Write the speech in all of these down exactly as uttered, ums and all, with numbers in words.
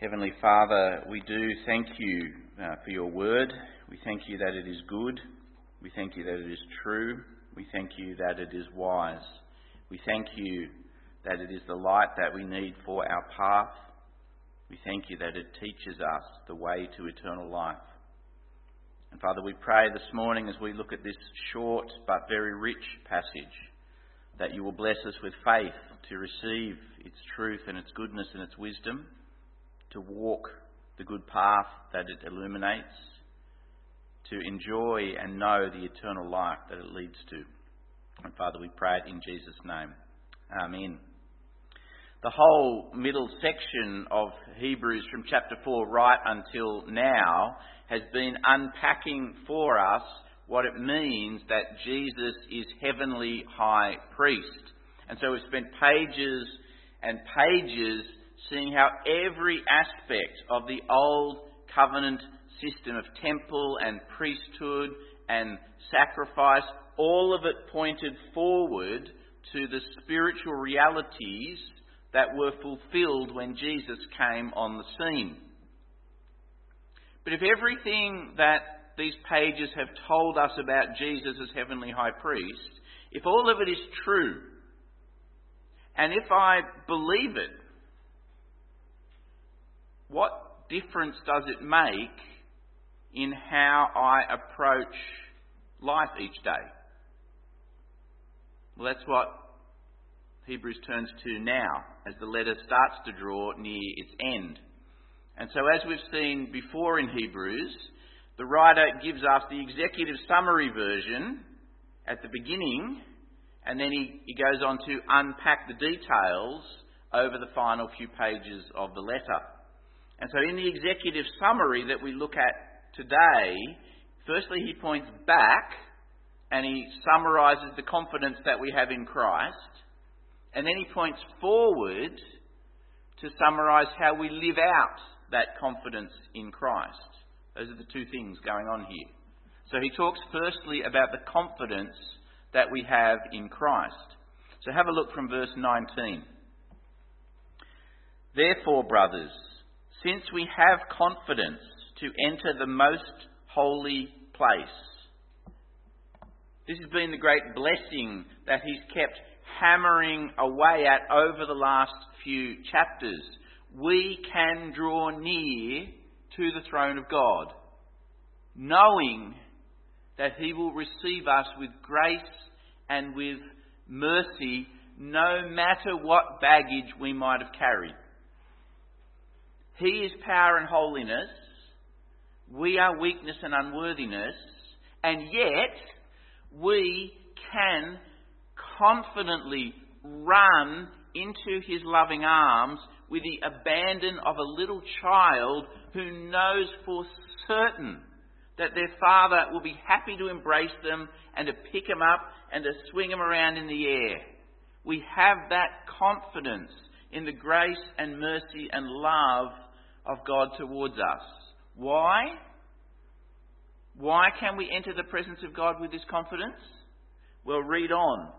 Heavenly Father, we do thank you uh, for your word. We thank you that it is good. We thank you that it is true. We thank you that it is wise. We thank you that it is the light that we need for our path. We thank you that it teaches us the way to eternal life. And Father, we pray this morning as we look at this short but very rich passage, that you will bless us with faith to receive its truth and its goodness and its wisdom, to walk the good path that it illuminates, to enjoy and know the eternal life that it leads to. And Father, we pray it in Jesus' name. Amen. The whole middle section of Hebrews from chapter four right until now has been unpacking for us what it means that Jesus is heavenly high priest. And so we've spent pages and pages seeing how every aspect of the old covenant system of temple and priesthood and sacrifice, all of it pointed forward to the spiritual realities that were fulfilled when Jesus came on the scene. But if everything that these pages have told us about Jesus as heavenly high priest, if all of it is true, and if I believe it, what difference does it make in how I approach life each day? Well, that's what Hebrews turns to now as the letter starts to draw near its end. And so as we've seen before in Hebrews, the writer gives us the executive summary version at the beginning, and then he, he goes on to unpack the details over the final few pages of the letter. And so in the executive summary that we look at today, firstly he points back and he summarises the confidence that we have in Christ. And then he points forward to summarise how we live out that confidence in Christ. Those are the two things going on here. So he talks firstly about the confidence that we have in Christ. So have a look from verse nineteen. Therefore, brothers, since we have confidence to enter the most holy place. This has been the great blessing that he's kept hammering away at over the last few chapters. We can draw near to the throne of God, knowing that he will receive us with grace and with mercy, no matter what baggage we might have carried. He is power and holiness. We are weakness and unworthiness. And yet, we can confidently run into his loving arms with the abandon of a little child who knows for certain that their father will be happy to embrace them and to pick them up and to swing them around in the air. We have that confidence in the grace and mercy and love of God towards us. Why? Why can we enter the presence of God with this confidence? Well, read on.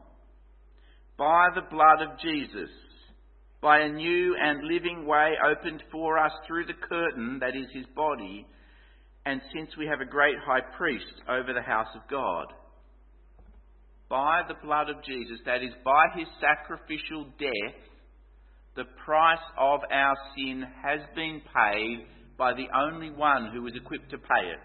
By the blood of Jesus, by a new and living way opened for us through the curtain that is his body, and since we have a great high priest over the house of God. By the blood of Jesus, that is, by his sacrificial death, the price of our sin has been paid by the only one who was equipped to pay it.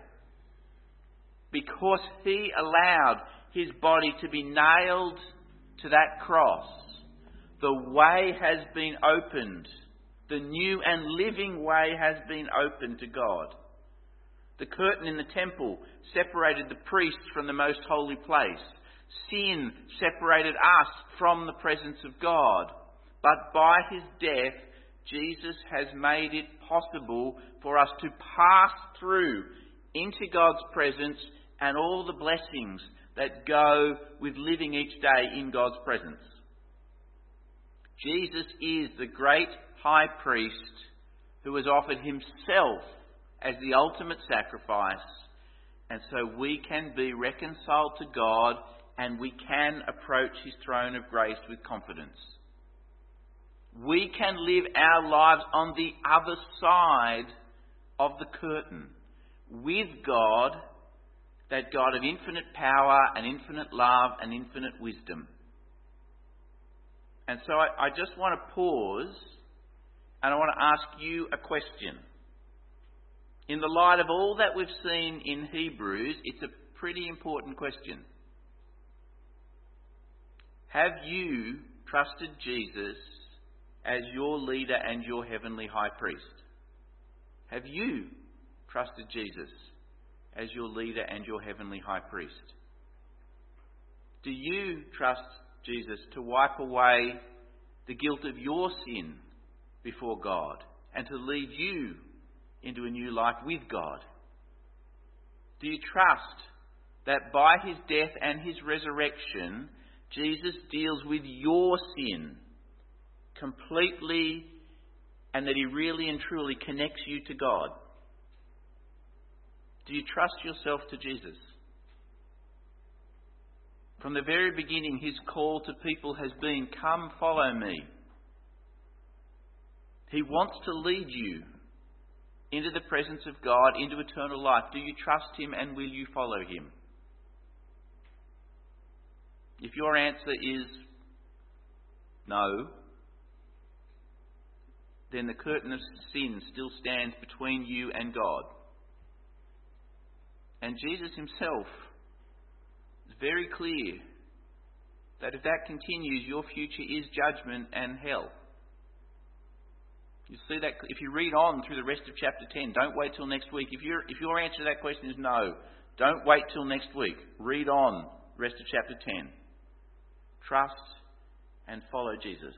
Because he allowed his body to be nailed to that cross, the way has been opened. The new and living way has been opened to God. The curtain in the temple separated the priests from the most holy place. Sin separated us from the presence of God. But by his death, Jesus has made it possible for us to pass through into God's presence and all the blessings that go with living each day in God's presence. Jesus is the great high priest who has offered himself as the ultimate sacrifice, and so we can be reconciled to God and we can approach his throne of grace with confidence. We can live our lives on the other side of the curtain with God, that God of infinite power and infinite love and infinite wisdom. And so I, I just want to pause and I want to ask you a question. In the light of all that we've seen in Hebrews, it's a pretty important question. Have you trusted Jesus as your leader and your heavenly high priest? Have you trusted Jesus as your leader and your heavenly high priest? Do you trust Jesus to wipe away the guilt of your sin before God and to lead you into a new life with God? Do you trust that by his death and his resurrection, Jesus deals with your sin completely and that he really and truly connects you to God? Do you trust yourself to Jesus? From the very beginning, his call to people has been, come follow me. He wants to lead you into the presence of God, into eternal life. Do you trust him and will you follow him? If your answer is no, then the curtain of sin still stands between you and God. And Jesus himself is very clear that if that continues, your future is judgment and hell. You see that if you read on through the rest of chapter ten. Don't wait till next week. If your if your answer to that question is no, don't wait till next week. Read on the rest of chapter ten. Trust and follow Jesus.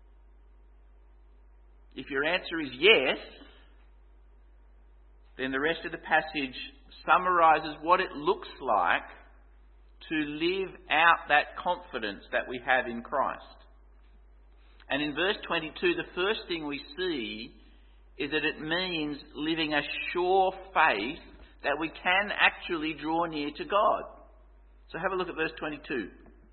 If your answer is yes, then the rest of the passage summarises what it looks like to live out that confidence that we have in Christ. And in verse twenty-two, the first thing we see is that it means living a sure faith that we can actually draw near to God. So have a look at verse twenty-two.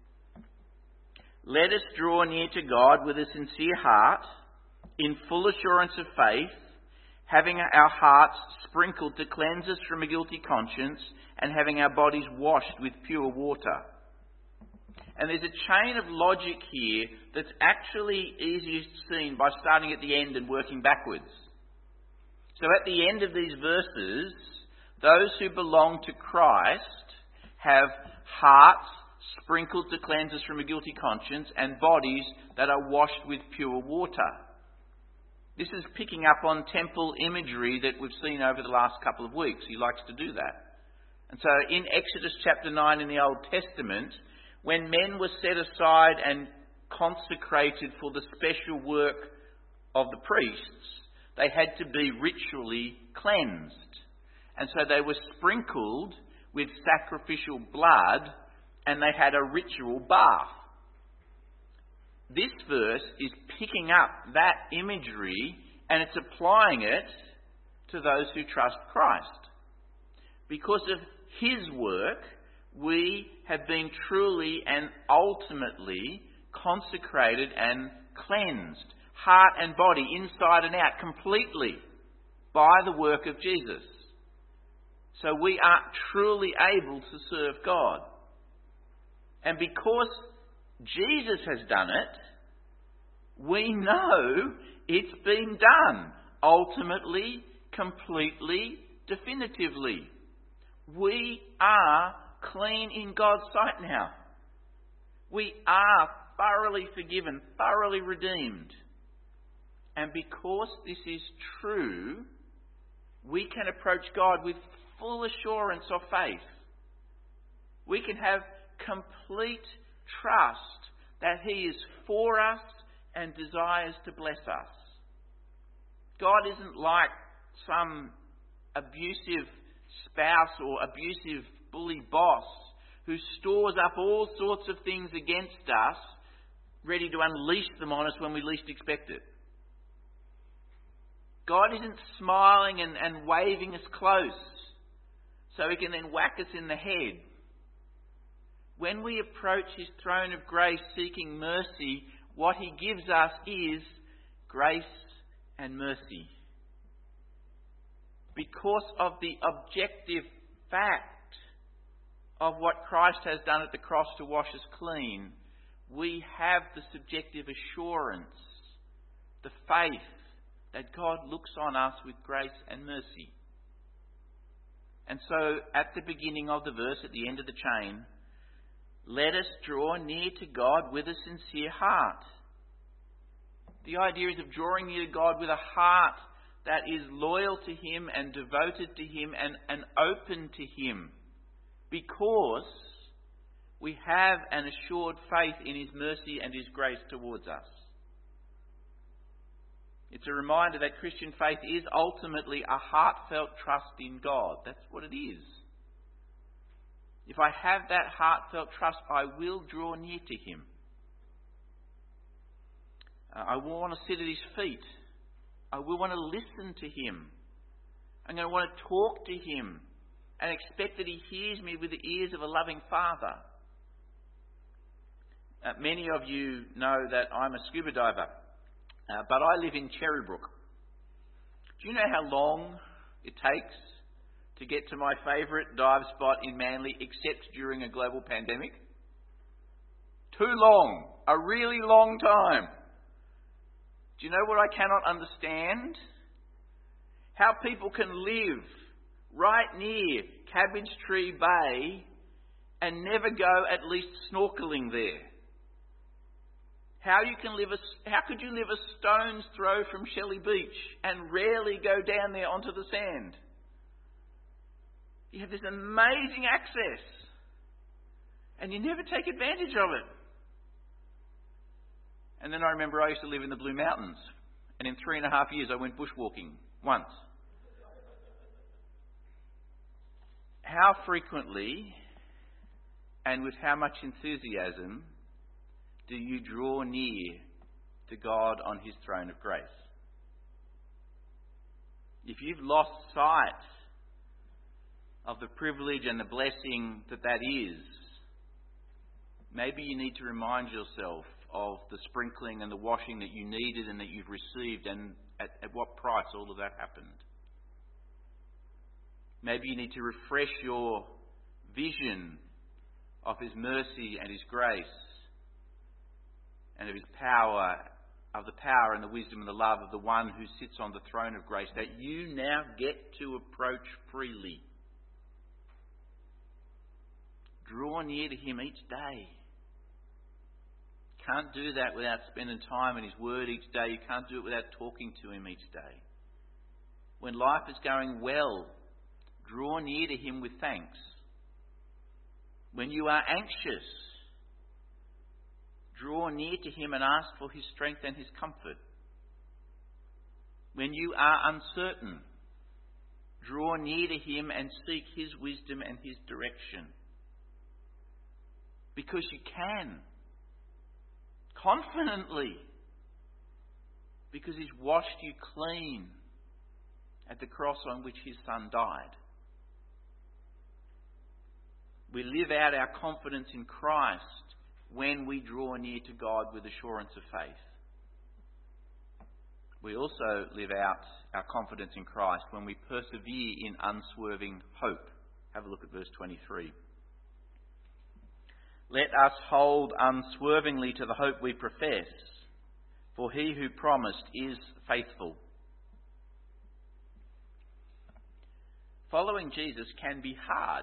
Let us draw near to God with a sincere heart, in full assurance of faith, having our hearts sprinkled to cleanse us from a guilty conscience, and having our bodies washed with pure water. And there's a chain of logic here that's actually easiest seen by starting at the end and working backwards. So at the end of these verses, those who belong to Christ have hearts sprinkled to cleanse us from a guilty conscience and bodies that are washed with pure water. This is picking up on temple imagery that we've seen over the last couple of weeks. He likes to do that. And so in Exodus chapter nine in the Old Testament, when men were set aside and consecrated for the special work of the priests, they had to be ritually cleansed. And so they were sprinkled with sacrificial blood and they had a ritual bath. This verse is picking up that imagery and it's applying it to those who trust Christ. Because of his work, we have been truly and ultimately consecrated and cleansed, heart and body, inside and out, completely by the work of Jesus. So we are truly able to serve God. And because Jesus has done it, we know it's been done. Ultimately, completely, definitively. We are clean in God's sight now. We are thoroughly forgiven, thoroughly redeemed. And because this is true, we can approach God with full assurance of faith. We can have complete trust that he is for us and desires to bless us. God isn't like some abusive spouse or abusive bully boss who stores up all sorts of things against us, ready to unleash them on us when we least expect it. God isn't smiling and, and waving us close so he can then whack us in the head. When we approach his throne of grace seeking mercy, what he gives us is grace and mercy. Because of the objective fact of what Christ has done at the cross to wash us clean, we have the subjective assurance, the faith that God looks on us with grace and mercy. And so, at the beginning of the verse, at the end of the chain, let us draw near to God with a sincere heart. The idea is of drawing near to God with a heart that is loyal to Him and devoted to Him and, and open to Him, because we have an assured faith in His mercy and His grace towards us. It's a reminder that Christian faith is ultimately a heartfelt trust in God. That's what it is. If I have that heartfelt trust, I will draw near to Him. Uh, I will want to sit at His feet. I will want to listen to Him. I'm going to want to talk to Him and expect that He hears me with the ears of a loving Father. Uh, many of you know that I'm a scuba diver, uh, but I live in Cherrybrook. Do you know how long it takes to get to my favourite dive spot in Manly, except during a global pandemic? Too long. A really long time. Do you know what I cannot understand? How people can live right near Cabbage Tree Bay and never go at least snorkelling there. How you can live a, how could you live a stone's throw from Shelley Beach and rarely go down there onto the sand? You have this amazing access, and you never take advantage of it. And then I remember I used to live in the Blue Mountains, and in three and a half years I went bushwalking once. How frequently and with how much enthusiasm do you draw near to God on His throne of grace? If you've lost sight of the privilege and the blessing that that is, maybe you need to remind yourself of the sprinkling and the washing that you needed and that you've received, and at, at what price all of that happened. Maybe you need to refresh your vision of His mercy and His grace and of His power, of the power and the wisdom and the love of the one who sits on the throne of grace, that you now get to approach freely. Draw near to Him each day. Can't do that without spending time in His Word each day. You can't do it without talking to Him each day. When life is going well, draw near to Him with thanks. When you are anxious, draw near to Him and ask for His strength and His comfort. When you are uncertain, draw near to Him and seek His wisdom and His direction. Because you can. Confidently. Because He's washed you clean at the cross on which His Son died. We live out our confidence in Christ when we draw near to God with assurance of faith. We also live out our confidence in Christ when we persevere in unswerving hope. Have a look at verse twenty-three. Let us hold unswervingly to the hope we profess, for He who promised is faithful. Following Jesus can be hard.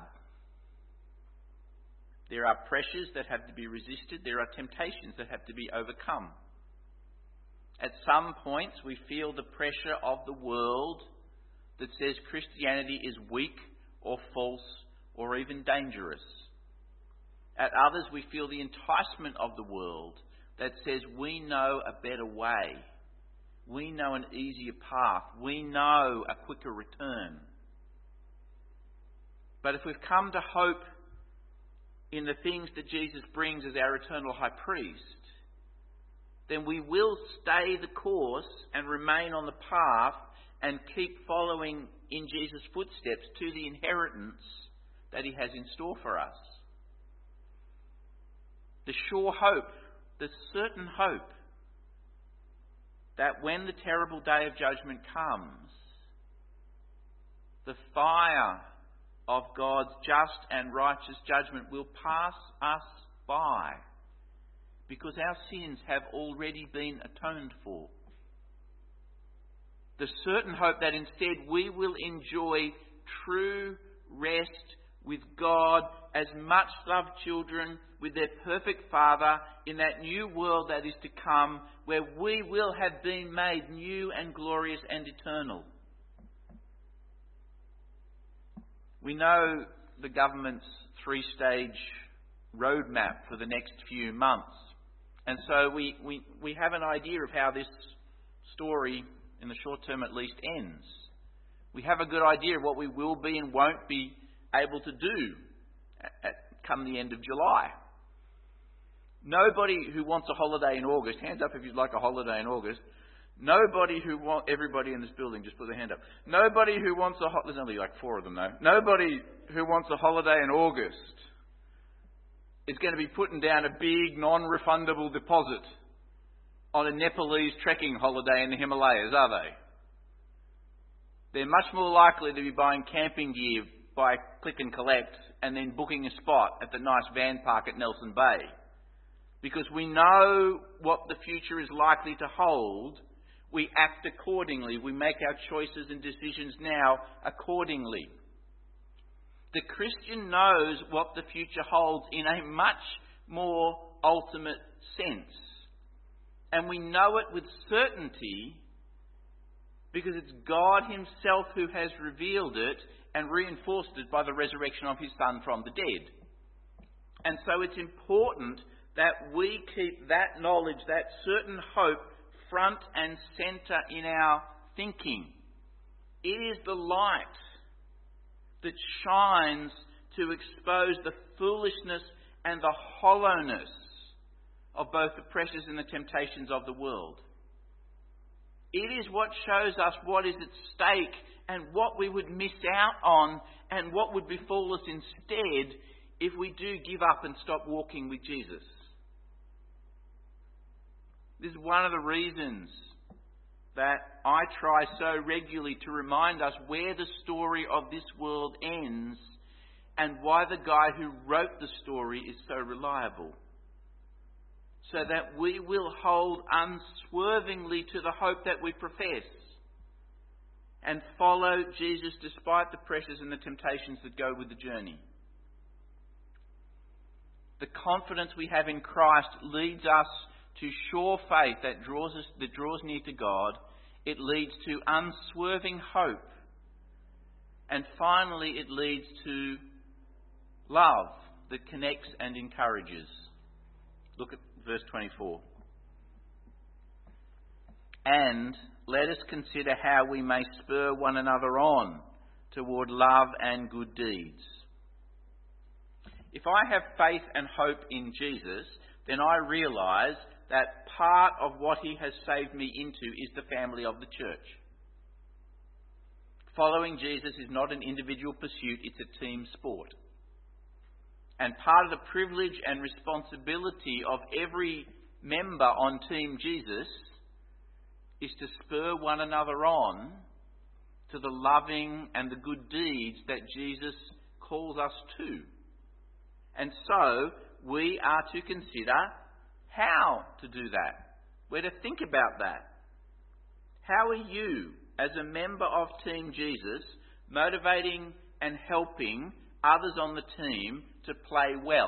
There are pressures that have to be resisted. There are temptations that have to be overcome. At some points, we feel the pressure of the world that says Christianity is weak or false or even dangerous. At others, we feel the enticement of the world that says we know a better way. We know an easier path. We know a quicker return. But if we've come to hope in the things that Jesus brings as our eternal high priest, then we will stay the course and remain on the path and keep following in Jesus' footsteps to the inheritance that He has in store for us. The sure hope, the certain hope, that when the terrible day of judgment comes, the fire of God's just and righteous judgment will pass us by, because our sins have already been atoned for. The certain hope that instead we will enjoy true rest with God as much loved children with their perfect Father in that new world that is to come, where we will have been made new and glorious and eternal. We know the government's three-stage roadmap for the next few months. And so we, we, we have an idea of how this story, in the short term at least, ends. We have a good idea of what we will be and won't be able to do at, at, come the end of July. Nobody who wants a holiday in August, hands up if you'd like a holiday in August. Nobody who wants, everybody in this building, just put their hand up. Nobody who wants a, there's only like four of them though. Nobody who wants a holiday in August is going to be putting down a big non-refundable deposit on a Nepalese trekking holiday in the Himalayas, are they? They're much more likely to be buying camping gear by click and collect and then booking a spot at the nice van park at Nelson Bay. Because we know what the future is likely to hold, we act accordingly. We make our choices and decisions now accordingly. The Christian knows what the future holds in a much more ultimate sense. And we know it with certainty because it's God Himself who has revealed it and reinforced it by the resurrection of His Son from the dead. And so it's important that we keep that knowledge, that certain hope, front and centre in our thinking. It is the light that shines to expose the foolishness and the hollowness of both the pressures and the temptations of the world. It is what shows us what is at stake and what we would miss out on and what would befall us instead if we do give up and stop walking with Jesus. This is one of the reasons that I try so regularly to remind us where the story of this world ends and why the guy who wrote the story is so reliable. So that we will hold unswervingly to the hope that we profess and follow Jesus despite the pressures and the temptations that go with the journey. The confidence we have in Christ leads us to sure faith that draws us, that draws near to God. It leads to unswerving hope. And finally, it leads to love that connects and encourages. Look at verse twenty-four. And let us consider how we may spur one another on toward love and good deeds. If I have faith and hope in Jesus, then I realise that part of what He has saved me into is the family of the church. Following Jesus is not an individual pursuit, it's a team sport. And part of the privilege and responsibility of every member on Team Jesus is to spur one another on to the loving and the good deeds that Jesus calls us to. And so we are to consider how to do that. We're to think about that. How are you, as a member of Team Jesus, motivating and helping others on the team to play well?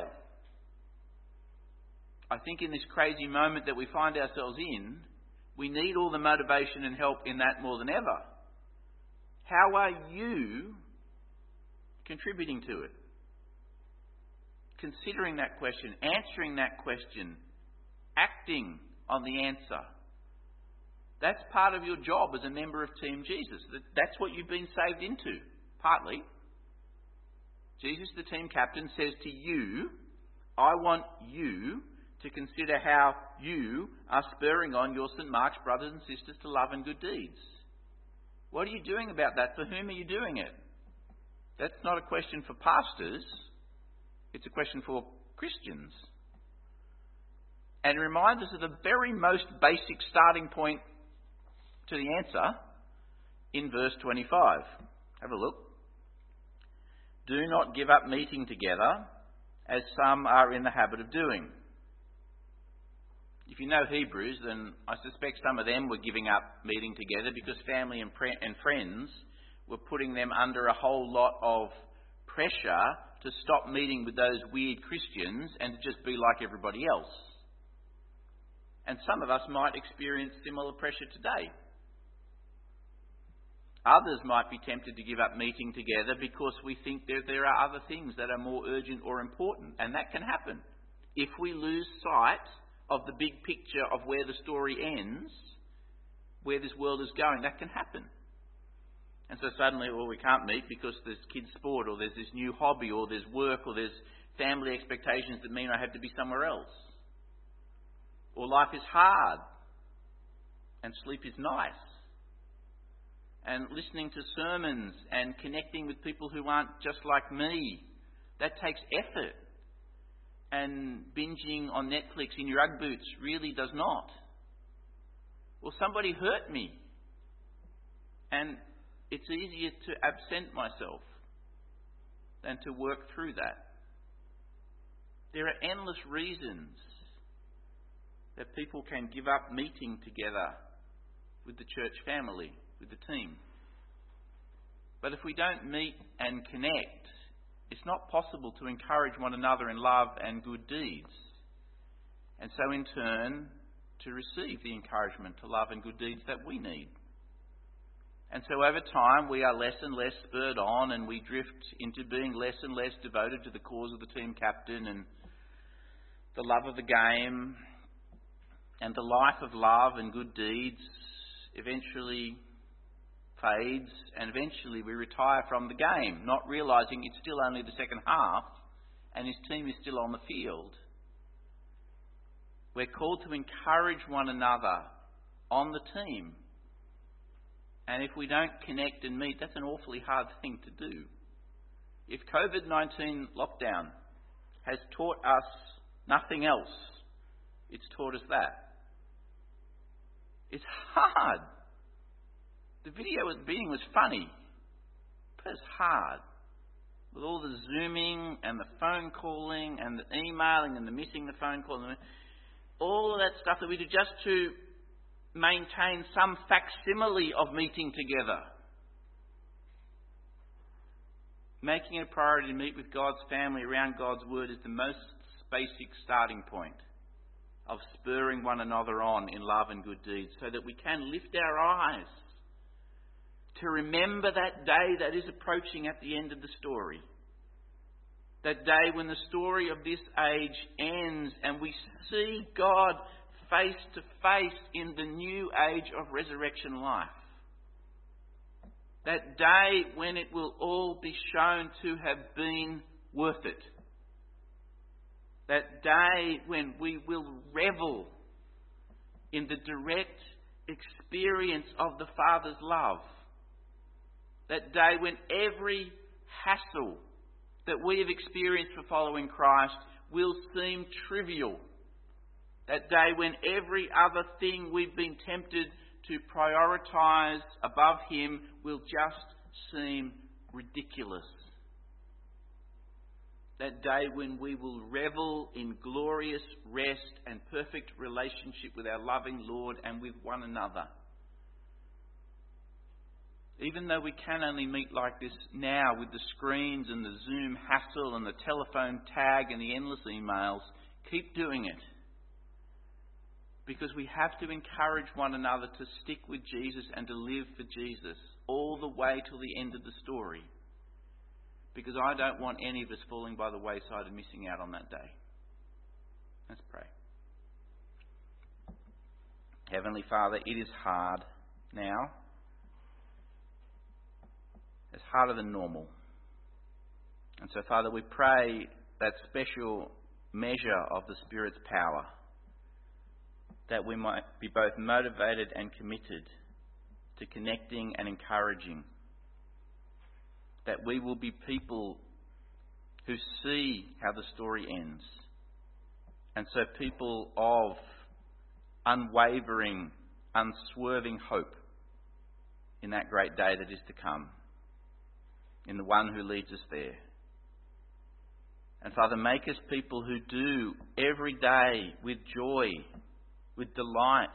I think in this crazy moment that we find ourselves in, we need all the motivation and help in that more than ever. How are you contributing to it? Considering that question, answering that question, acting on the answer. That's part of your job as a member of Team Jesus. That's what you've been saved into, partly. Jesus, the team captain, says to you, I want you to consider how you are spurring on your Saint Mark's brothers and sisters to love and good deeds. What are you doing about that? For whom are you doing it? That's not a question for pastors. It's a question for Christians. And it reminds us of the very most basic starting point to the answer in verse twenty-five. Have a look. Do not give up meeting together, as some are in the habit of doing. If you know Hebrews, then I suspect some of them were giving up meeting together because family and, pre- and friends were putting them under a whole lot of pressure to stop meeting with those weird Christians and to just be like everybody else. And some of us might experience similar pressure today. Others might be tempted to give up meeting together because we think that there are other things that are more urgent or important, and that can happen. If we lose sight of the big picture of where the story ends, where this world is going, that can happen. And so suddenly, well, we can't meet because there's kids' sport, or there's this new hobby, or there's work, or there's family expectations that mean I have to be somewhere else. Or life is hard, and sleep is nice. And listening to sermons and connecting with people who aren't just like me, that takes effort. And binging on Netflix in your Ugg boots really does not. Well, somebody hurt me. And it's easier to absent myself than to work through that. There are endless reasons that people can give up meeting together with the church family, with the team. But if we don't meet and connect, it's not possible to encourage one another in love and good deeds. And so in turn, to receive the encouragement to love and good deeds that we need. And so over time, we are less and less spurred on, and we drift into being less and less devoted to the cause of the team captain and the love of the game, and the life of love and good deeds eventually fades, and eventually we retire from the game, not realising it's still only the second half and his team is still on the field. We're called to encourage one another on the team. And if we don't connect and meet, that's an awfully hard thing to do. If COVID nineteen lockdown has taught us nothing else, it's taught us that. It's hard. The video being was funny, but it's hard. With all the Zooming and the phone calling and the emailing and the missing the phone call, and all of that stuff that we do just to maintain some facsimile of meeting together. Making it a priority to meet with God's family around God's Word is the most basic starting point of spurring one another on in love and good deeds, so that we can lift our eyes to remember that day that is approaching at the end of the story. That day when the story of this age ends and we see God face to face in the new age of resurrection life. That day when it will all be shown to have been worth it. That day when we will revel in the direct experience of the Father's love. That day when every hassle that we have experienced for following Christ will seem trivial. That day when every other thing we've been tempted to prioritise above Him will just seem ridiculous. That day when we will revel in glorious rest and perfect relationship with our loving Lord and with one another. Even though we can only meet like this now with the screens and the Zoom hassle and the telephone tag and the endless emails, keep doing it. Because we have to encourage one another to stick with Jesus and to live for Jesus all the way till the end of the story. Because I don't want any of us falling by the wayside and missing out on that day. Let's pray. Heavenly Father, it is hard now. It's harder than normal. And so, Father, we pray that special measure of the Spirit's power, that we might be both motivated and committed to connecting and encouraging. That we will be people who see how the story ends. And so people of unwavering, unswerving hope in that great day that is to come, in the one who leads us there. And Father, make us people who do every day with joy, with delight,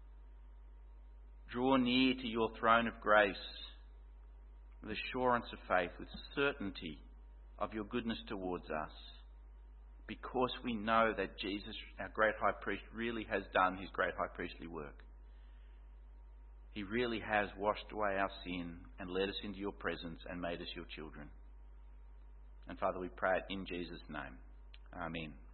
draw near to your throne of grace with assurance of faith, with certainty of your goodness towards us, because we know that Jesus, our great high priest, really has done his great high priestly work. He really has washed away our sin and led us into your presence and made us your children. And Father, we pray it in Jesus' name. Amen.